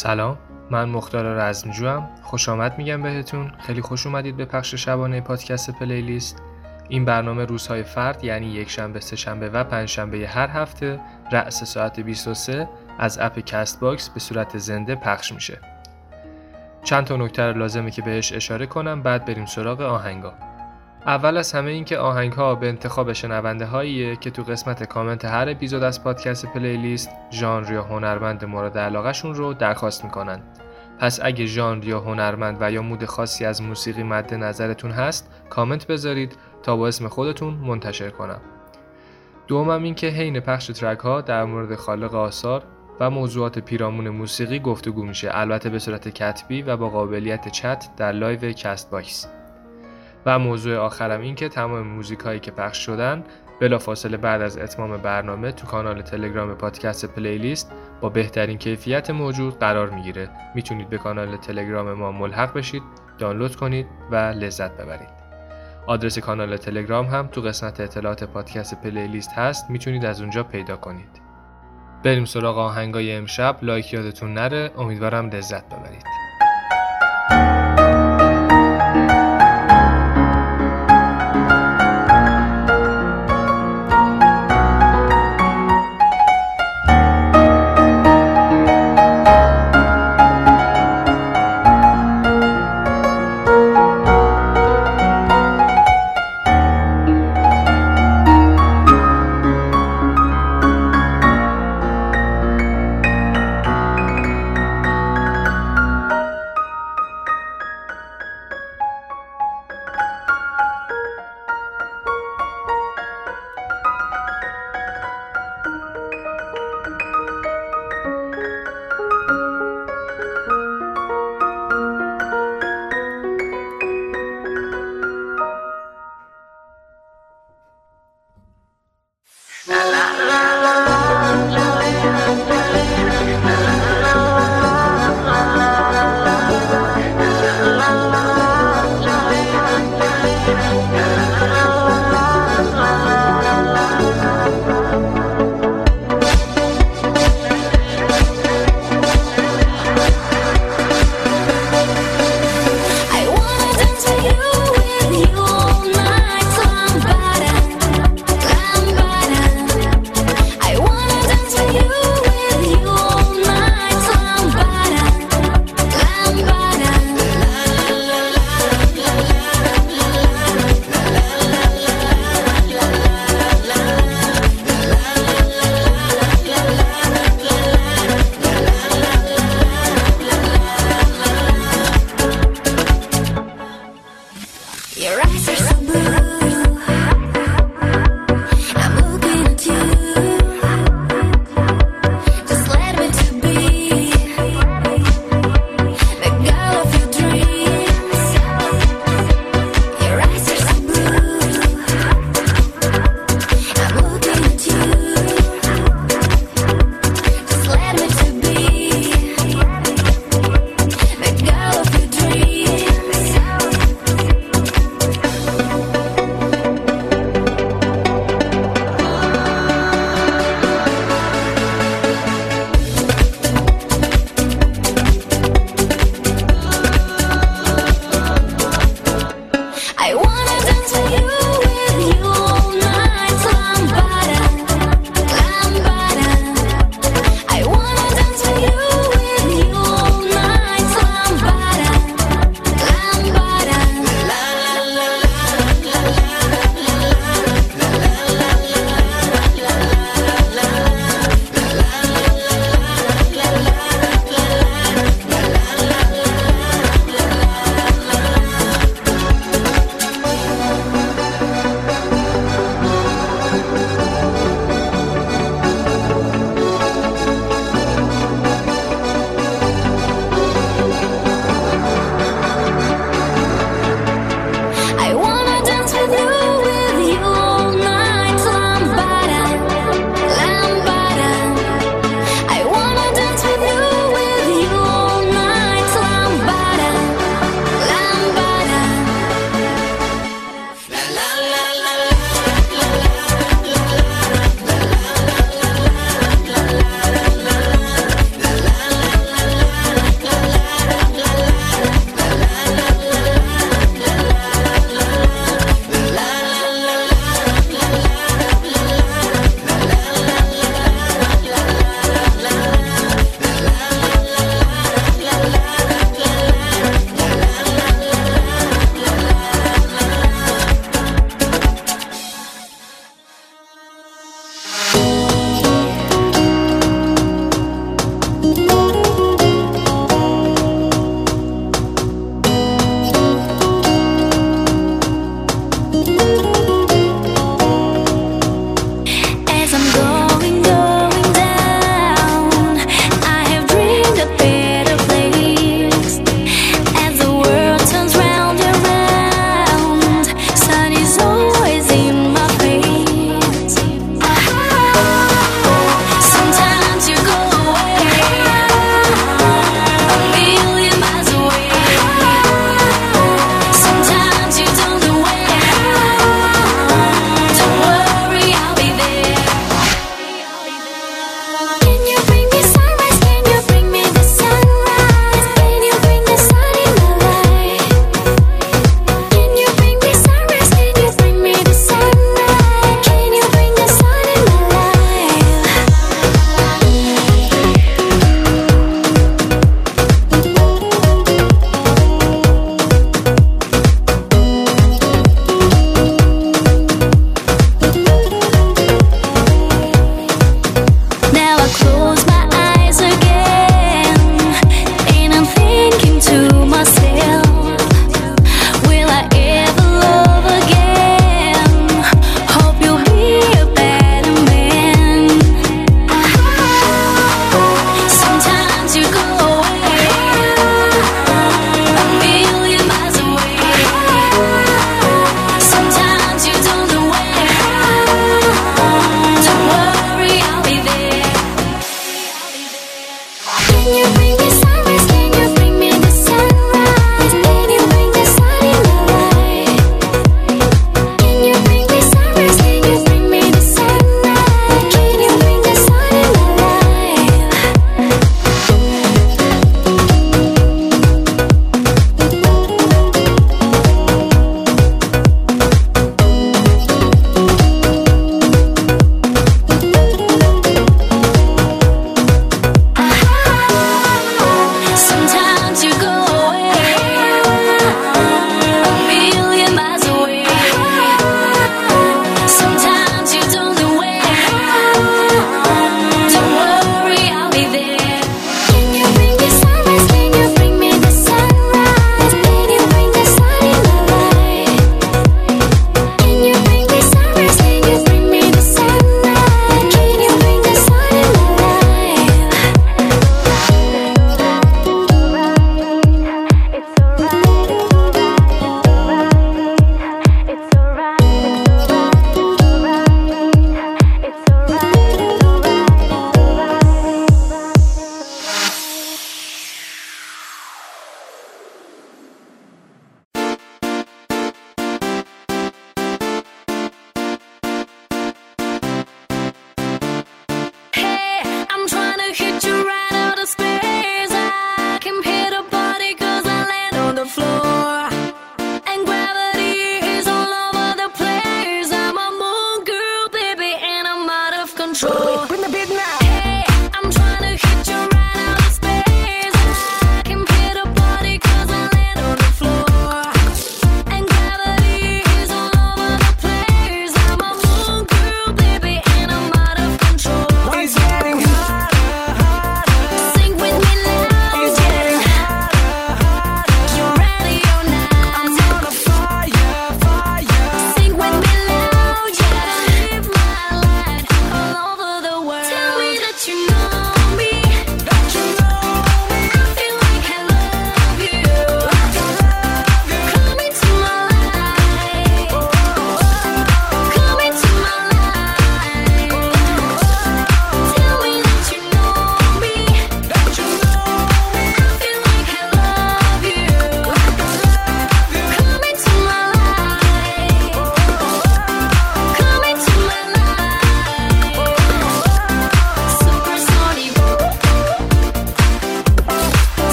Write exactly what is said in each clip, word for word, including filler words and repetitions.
سلام، من مختار رزمجوام. خوش آمد میگم بهتون. خیلی خوش اومدید به پخش شبانه پادکست پلیلیست. این برنامه روزهای فرد یعنی یک شنبه، سه شنبه و پنج شنبه هر هفته رأس ساعت بیست و سه از اپ کست باکس به صورت زنده پخش میشه. چند تا نکته لازمه که بهش اشاره کنم، بعد بریم سراغ آهنگا. اول از همه این که آهنگ‌ها به انتخاب شنونده هاییه که تو قسمت کامنت هر اپیزود از پادکست پلیلیست ژانر یا هنرمند مورد علاقه‌شون رو درخواست میکنن. پس اگه ژانر یا هنرمند و یا مود خاصی از موسیقی مد نظرتون هست، کامنت بذارید تا با اسم خودتون منتشر کنم. دومم این که حین پخش ترک ها در مورد خالق آثار و موضوعات پیرامون موسیقی گفتگو میشه، البته به صورت کتبی و با قابلیت چت در لایو کست باکس. و موضوع آخرم این که تمام موزیک هایی که پخش شدن بلافاصله بعد از اتمام برنامه تو کانال تلگرام پادکست پلیلیست با بهترین کیفیت موجود قرار میگیره. میتونید به کانال تلگرام ما ملحق بشید، دانلود کنید و لذت ببرید. آدرس کانال تلگرام هم تو قسمت اطلاعات پادکست پلیلیست هست، میتونید از اونجا پیدا کنید. بریم سراغ آهنگای امشب. لایک یادتون نره، امیدوارم لذت ببرید.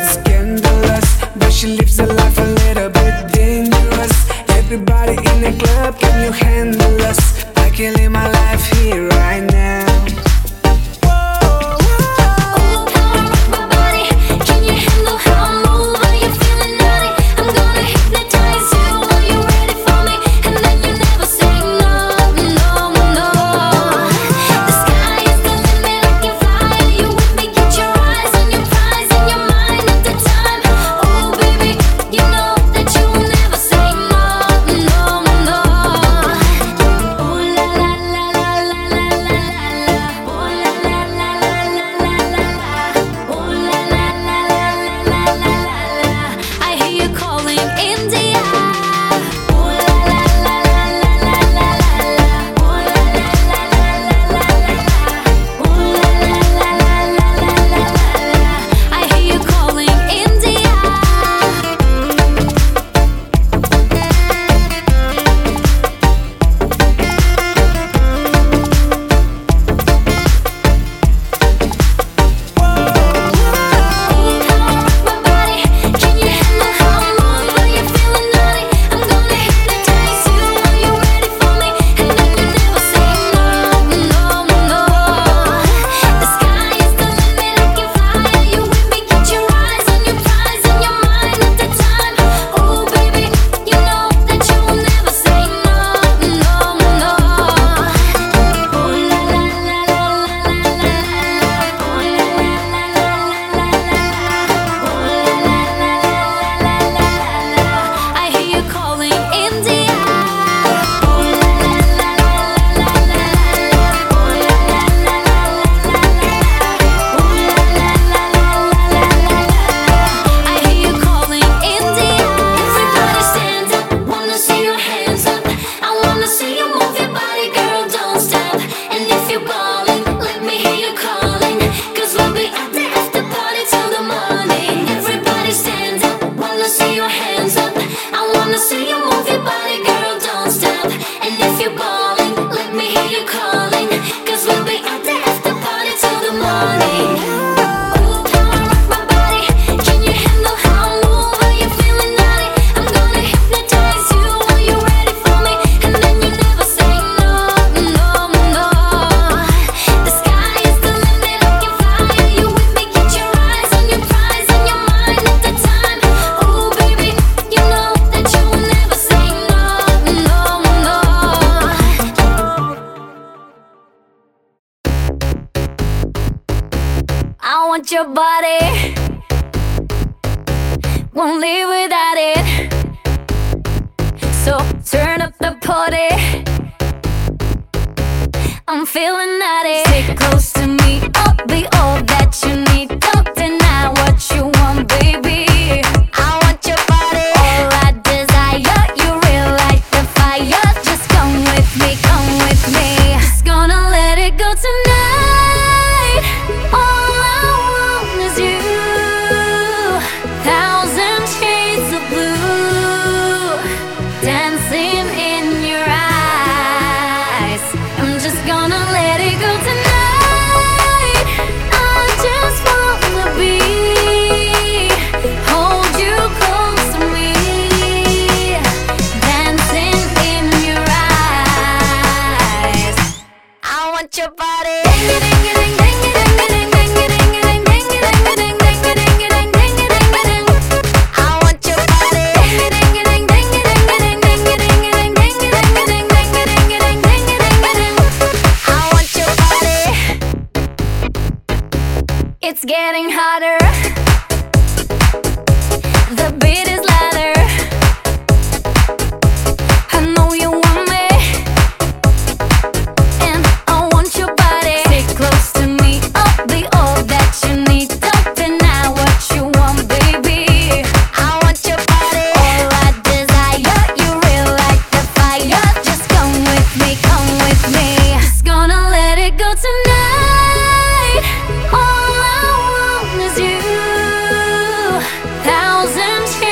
scandalous, but she lives a life a little bit dangerous. Everybody in the club, can you handle us? I can live my life here right now. Your body won't live without it. So turn up the party. I'm feeling naughty. Stay close to me, I'll be all that you need. Don't deny what you want, baby. I want your body, all I desire. You real like the fire. Just come with me, come with me. Just gonna let it go tonight. All I want is you. Thousand shades of blue dancing in your eyes. I'm just gonna let it go tonight. I just wanna be, hold you close to me, dancing in your eyes. I want your body. It's getting hotter. The beat is louder. I know you want me, and I want your body. Stay close to me, I'll be all that you need. Don't deny what you want, baby. I want your body, all I desire. You real like the fire. Just come with me, come with me. Just gonna let it go tonight. All I want is you. Thousand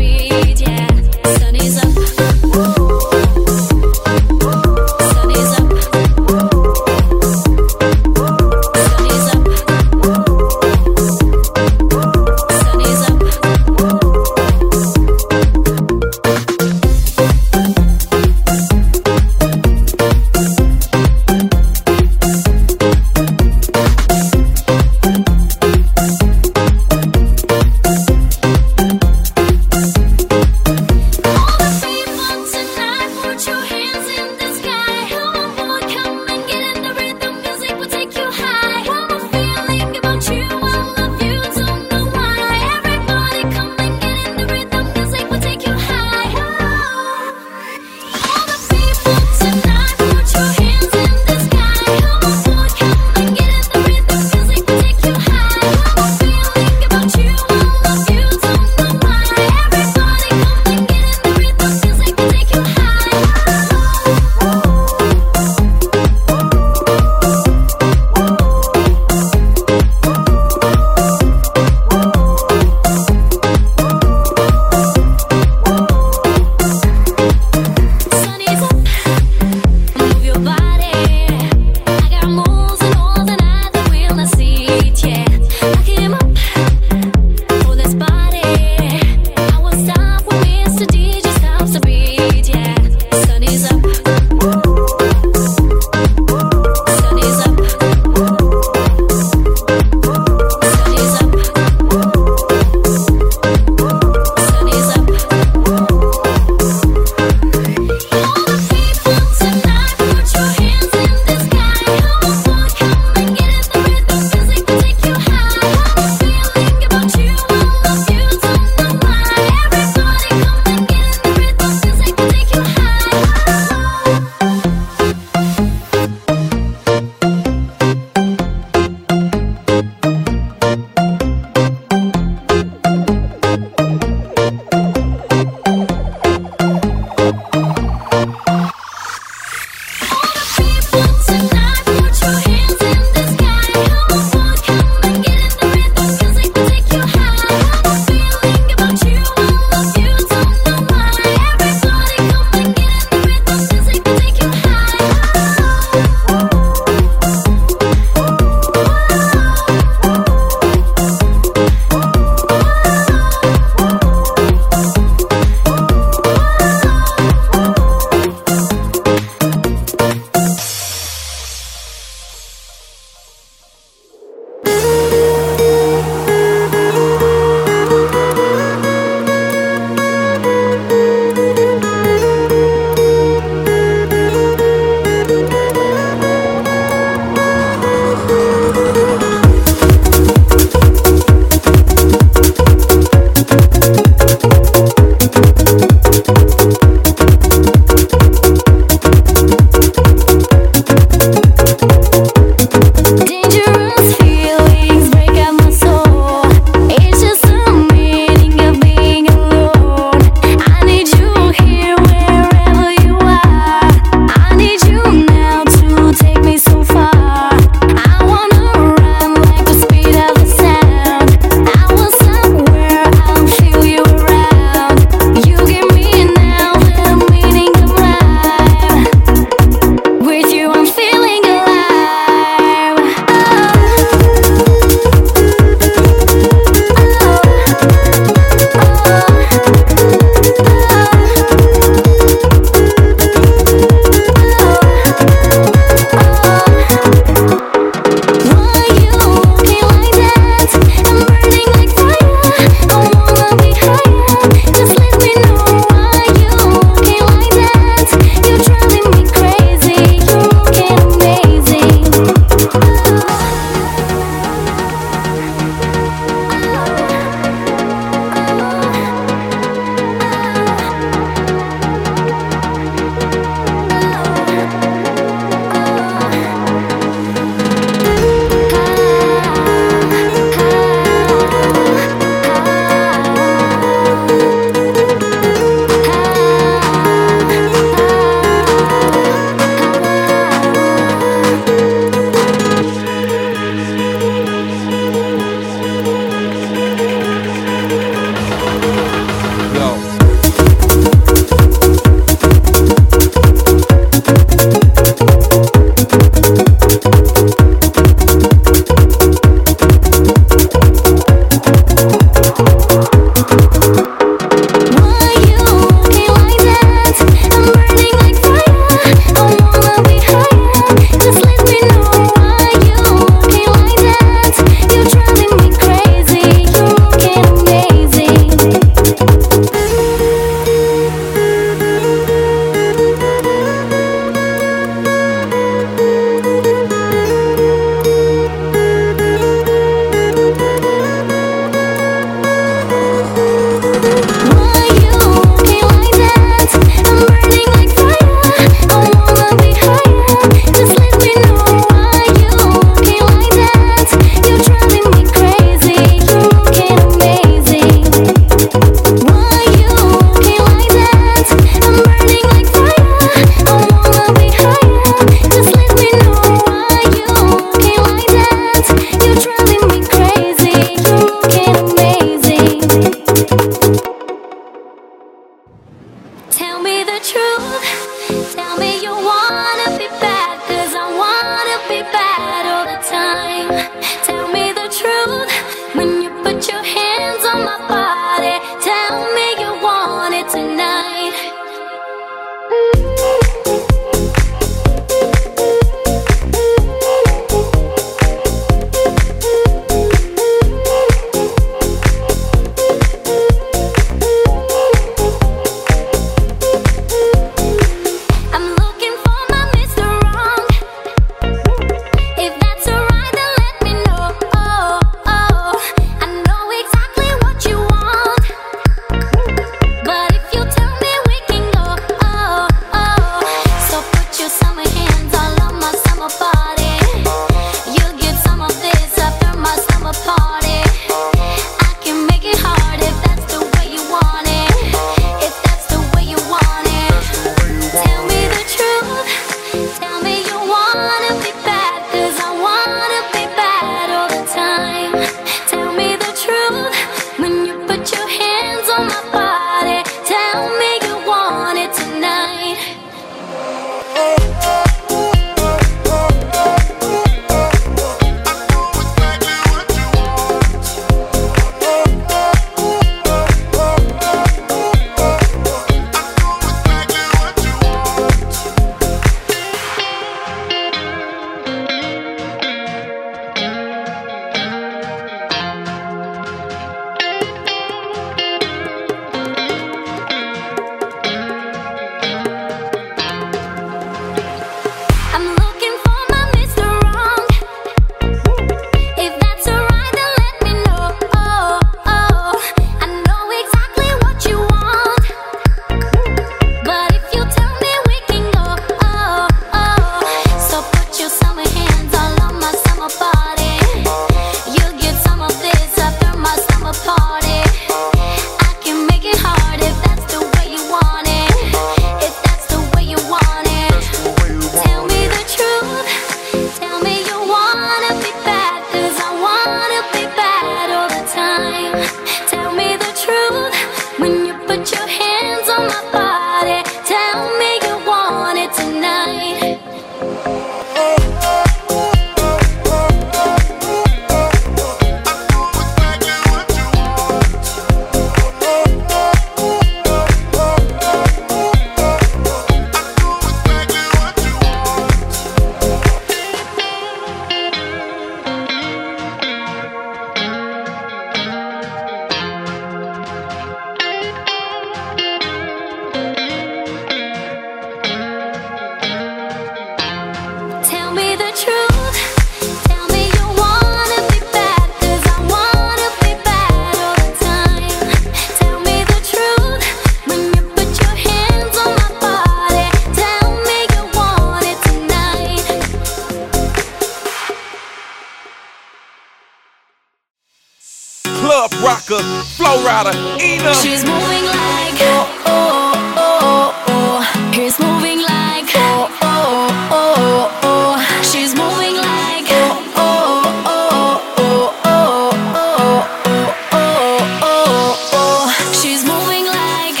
club rocker, flow rider, Ina. She's moving like oh oh oh oh. He's moving like oh oh oh oh. She's moving like oh oh oh oh oh oh oh oh oh. She's moving like.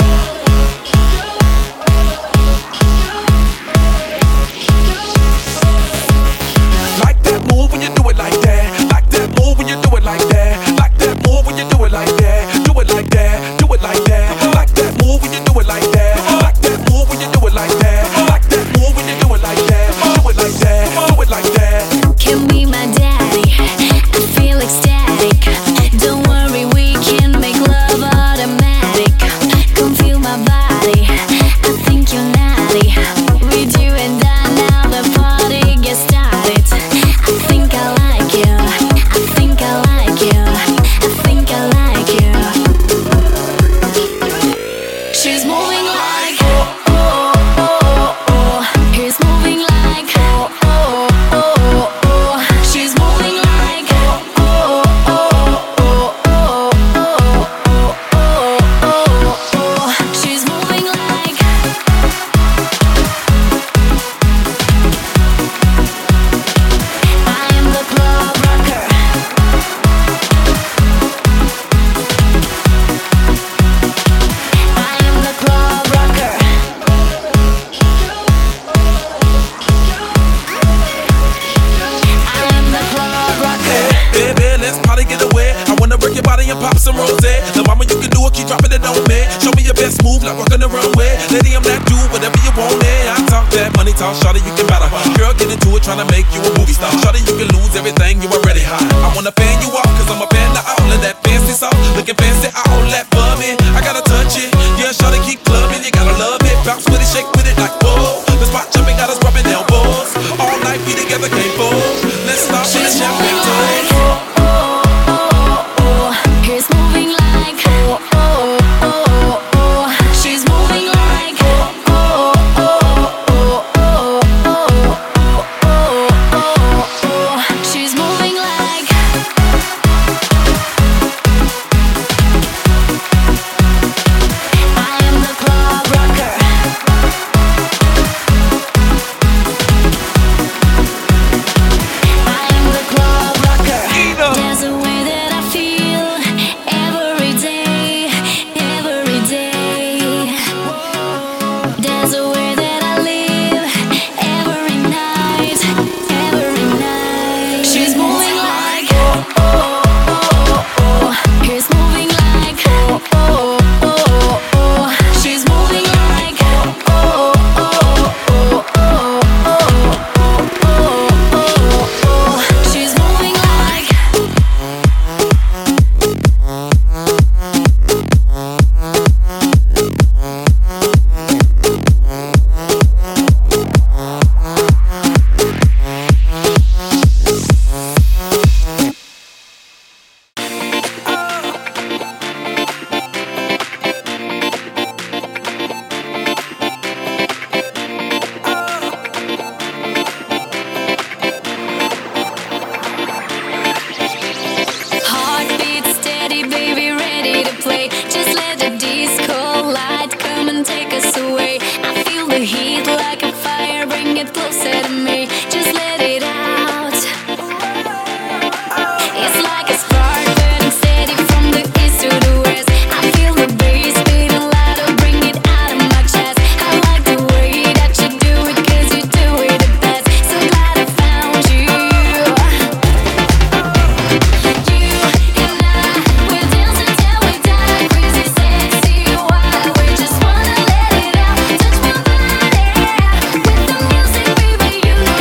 Like that move when you do it like that. Like that move when you do it like that. Like that move when you do it like that. Do it like that. Do it like that. Like that move when you do it like that. Like that move when you do it like that. Like that move when you do it like that. Do it like that. Do it like that. Can be my daddy. I feel ecstatic. Don't worry, we can make love automatic. Come feel my body. I think you're naughty. With you and I now the party gets started. I think I like you. I think I like you. I think I like you. She's moving like oh oh oh oh. He's moving like oh oh oh oh. She's moving like oh oh oh oh oh oh oh oh. She's moving like. I am the club rocker. I am the club rocker. I am the club rocker. Baby, let's party, get away. I wanna work your body and pop some rosé. The mama, you can do it, keep dropping it on me. Show me your best move, like walking the runway. Lady, I'm that dude, whatever you want, eh. I talk that money talk, shawty, you can matter. Girl, get into it, tryna make you a movie star. Shawty, you can lose everything, you already high. I wanna fan you off, cause I'm a fan of all of that fancy sauce. Looking fancy, all that bumming. I gotta touch it, yeah, shawty, keep clubbing. You gotta love it, bounce with it, shake with it like whoa. The spot jumping, got us rubbing elbows. All night, we together, can't fold. Let's start with a champagne toast. Oh oh oh oh. He's moving like oh oh oh oh. She's moving like oh oh oh oh oh oh oh oh. She's moving like. I am the club rocker. I am the club rocker. Ina. There's a way that I feel every day, every day. There's a way that I live every night, every night. She's moving like oh oh oh oh. He's moving like oh oh oh oh. She's moving like oh oh oh oh oh oh oh oh. She's moving like. Heartbeat steady, baby, ready to play. Just let the disco light come and take us away. I feel the heat like a fire, bring it closer to me. Just let it out. It's like a spark burning steady from the east to the west. I feel the bass beating louder, bring it out of my chest. I like the way that you do it, cause you do it the best. So glad I found you. You and I, we'll dance until we die. Crazy, sexy, wild, we just wanna let it out. Touch my body with the music, baby, you know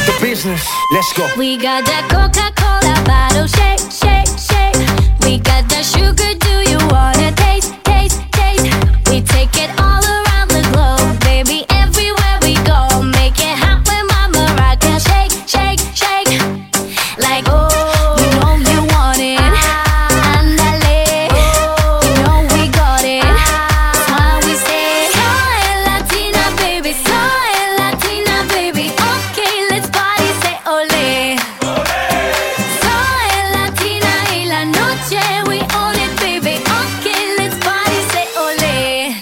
the business. Let's go. We got that Coca-Cola bottle, shake, shake, shake. We got that sugar, do you wanna taste, taste, taste? We take it all around the globe, baby, everywhere we go. Make it hot when Mama rock and shake, shake, shake. Like, oh, you know you want it. Andale, you know we got it. That's why we say, soy Latina, baby, soy Latina, baby. Okay, let's party, say ole. Soy Latina y la noche, we own it, baby. Okay, let's party, say ole.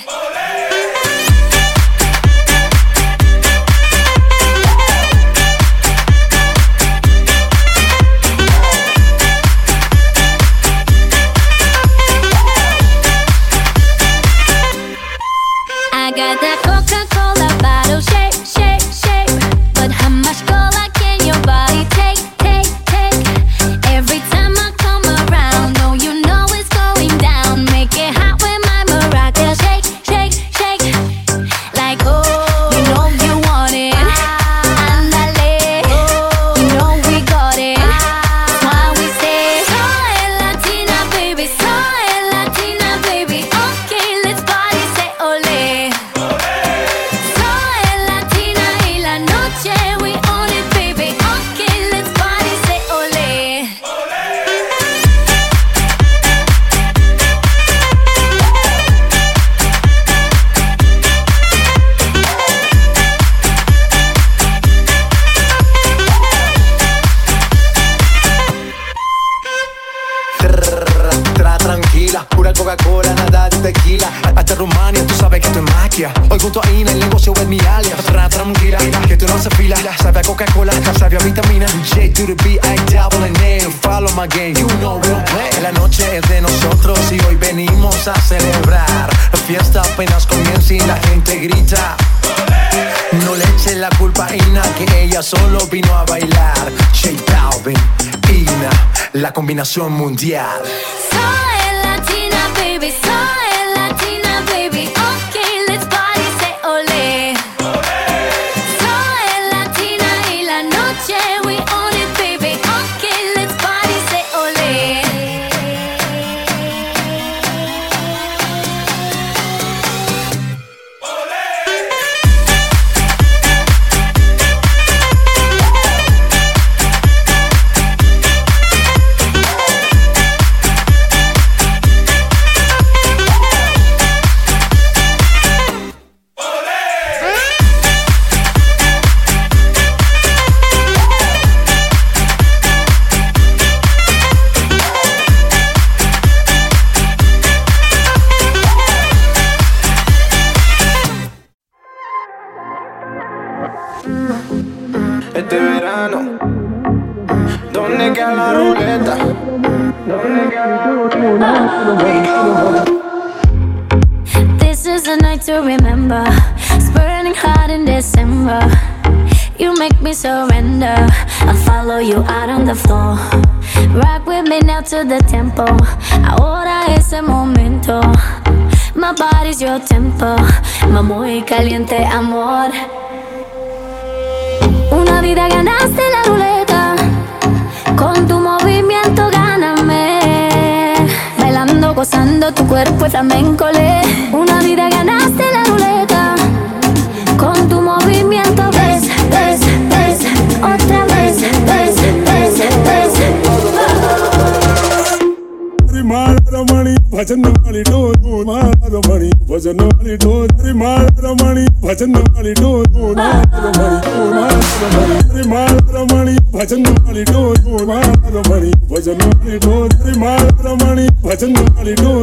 I got that Coca-Cola bottle, shake, shake, shake. But how much cola can your body take, take, take? Every time I come around, no, you know it's going down. Make it hot when my maraca shake, shake, shake. Like, oh, you know you want it. Andale, you know we got it. That's why we say, soy Latina, baby, soy Latina, baby. Okay, let's party, say ole. Soy Latina y la noche, we own it, baby. Okay, let's party, say ole. Tra tranquila, pura Coca-Cola, nada de tequila. Hasta Rumania, tú sabes que esto es magia. Hoy junto a Ina, el negocio es mi alias. Tra tranquila, que tú no se fila. Sabe a Coca-Cola, sabe a vitamina. J to the B, I double N A. Follow my game, you know we don't play. La noche es de nosotros y hoy venimos a celebrar. La fiesta apenas comienza y la gente grita. No le eche la culpa a Ina, que ella solo vino a bailar. J Balvin, Ina, la combinación mundial. Soy Latina, baby, soy Latina, baby. Okay, let's party, say ole. Soy Latina y la noche, we own it, baby. Okay, let's party, say ole. Este verano, ¿dónde queda la ruleta? ¿Dónde queda la ruleta? This is a night to remember. It's burning hot in December. You make me surrender. I'll follow you out on the floor. Rock with me now to the tempo. Ahora es el momento. My body's your tempo. My muy caliente amor. Una vida ganaste la ruleta. Con tu movimiento gáname. Bailando, gozando tu cuerpo es flamenco. Una vida ganaste la ruleta. Con tu movimiento ves, ves, ves. Otra vez, ves, ves, ves. Ramaani, bhajan wali do, Ramaani, bhajan wali do, Ramaani, bhajan wali do, Ramaani, bhajan wali do, Ramaani, bhajan wali do, Ramaani, bhajan wali do.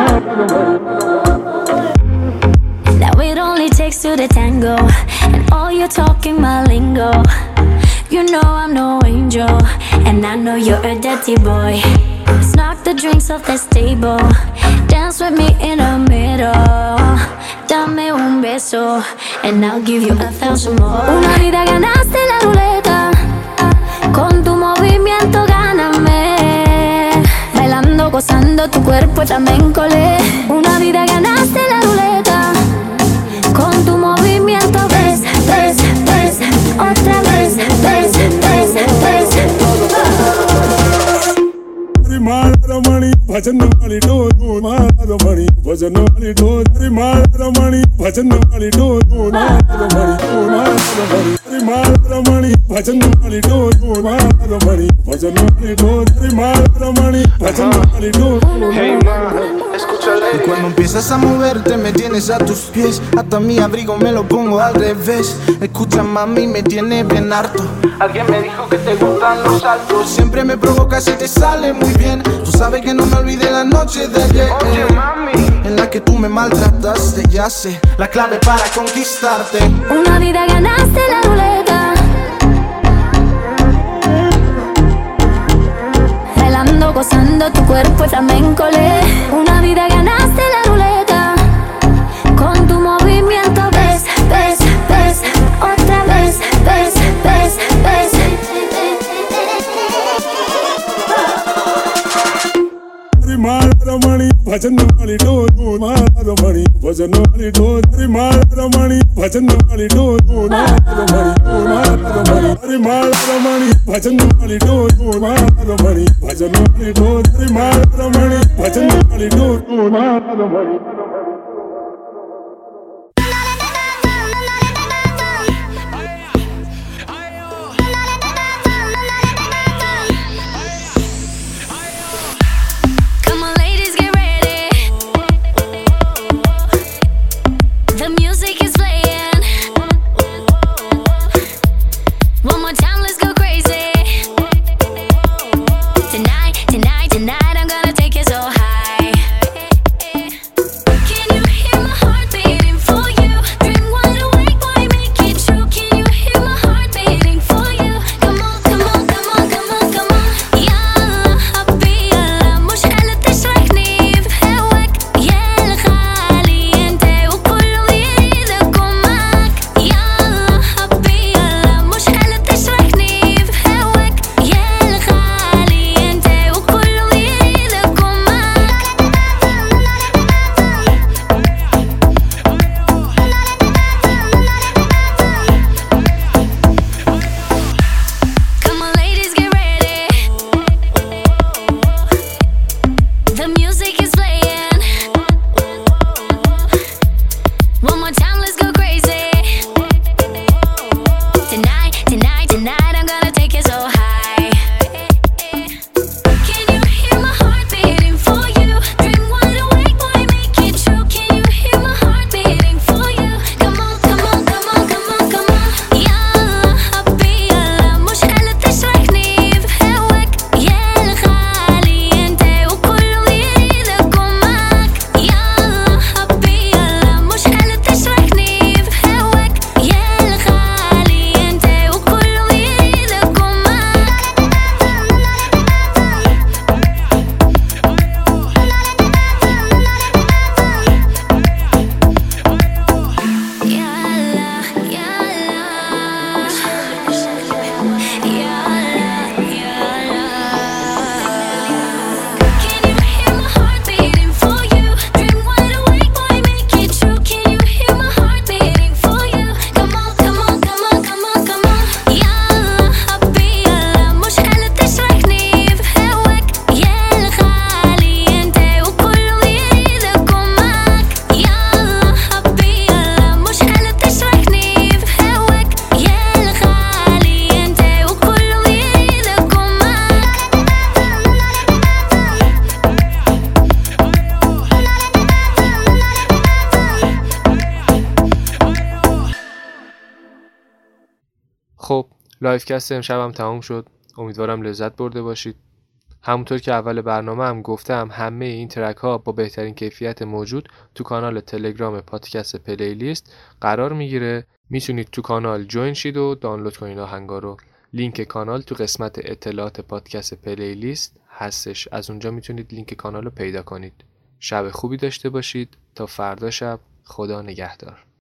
Now it only takes two to tango, and all you're talking my lingo. You know I'm no angel, and I know you're a dirty boy. Let's knock the drinks off this table. Dance with me in the middle. Dame un beso, and I'll give you a thousand more. Una vida ganaste la ruleta. Con tu movimiento gáname. Bailando, gozando tu cuerpo flamenco. Una vida ganaste la ruleta. Con tu movimiento ves, ves, ves. Otra vez, ves. भजन वाली door मारो मणि भजन वाली door रे मारो मणि भजन वाली डोर मारो मणि मारो मणि रे मारो मणि भजन वाली डोर मारो मणि भजन वाली डोर रे मारो मणि भजन वाली डोर Hey ma, escúchale. Y cuando empiezas a moverte me tienes a tus pies. Hasta mi abrigo me lo pongo al revés. Escucha mami, me tiene bien harto. Alguien me dijo que te gustan los saltos. Siempre me provocas y te sale muy bien. Tú sabes que no me olvidé la noche de ayer. Oye mami, en la que tú me maltrataste. Ya sé, la clave para conquistarte. Una vida ganaste la ruleta. Bailando, gozando tu cuerpo es flamenco le. Una vida ganaste la ruleta. Con tu movimiento ves, ves, ves. Otra vez, ves, ves, ves. रे मारो मणि भजन वाली door मारो मणि भजन वाली door रे मारो मणि भजन वाली डोर मारो मणि मारो मणि रे मारो मणि भजन वाली डोर मारो मणि भजन वाली डोर रे मारो मणि भजन वाली डोर मारो मणि Come on, ladies, get ready. The music is playing. One more time, let's go crazy. Tonight, tonight, tonight, I'm gonna take you so high. Can you hear my heart beating for you? Dream wide awake, boy, make it true. Can you hear my heart beating for you? Come on, come on, come on, come on, come on. يلا حبي يلا مش قادرة تشرحني بهواك. يا الغالي انت وكله بإيدك ومعك. يلا حبي يلا مش قادرة تشرحني بهواك. يا الغالي انت وكله بإيدك ومعك. Come on, ladies, get ready. The music is playing. One more time, let's go crazy. Tonight, tonight, tonight, I'm gonna take you so high. Can you hear my heart beating for you? Dream wide awake, boy, make it true. Can you hear my heart beating for you? Come on, come on, come on, come on, come on. يلا حبي يلا مش قادرة تشرحني بهواك. يا الغالي انت وكله بإيدك ومعك. يلا حبي يلا مش قادرة تشرحني بهواك. يا الغالي انت وكله بإيدك ومعك. يلا يلا يلا. Can you hear my heart beating for you? Dream wide awake, boy, make it true. Can you hear my heart beating for you? Come on, come on, come on, come on, come on. يلا حبي يلا مش قادرة تشرحني بهواك. يا الغالي انت وكله بإيدك ومعك. يلا حبي يلا مش قادرة تشرحني بهواك. يا الغالي انت وكله بإيدك ومعك. خب لایفکست امشبم تمام شد. امیدوارم لذت برده باشید. همونطور که اول برنامه هم گفتم همه این ترک ها با بهترین کیفیت موجود تو کانال تلگرام پادکست پلیلیست قرار میگیره. میتونید تو کانال جوین شید و دانلود کنید آهنگا رو. لینک کانال تو قسمت اطلاعات پادکست پلیلیست هستش. از اونجا میتونید لینک کانال رو پیدا کنید. شب خوبی داشته باشید. تا فردا شب. خدا نگهدار.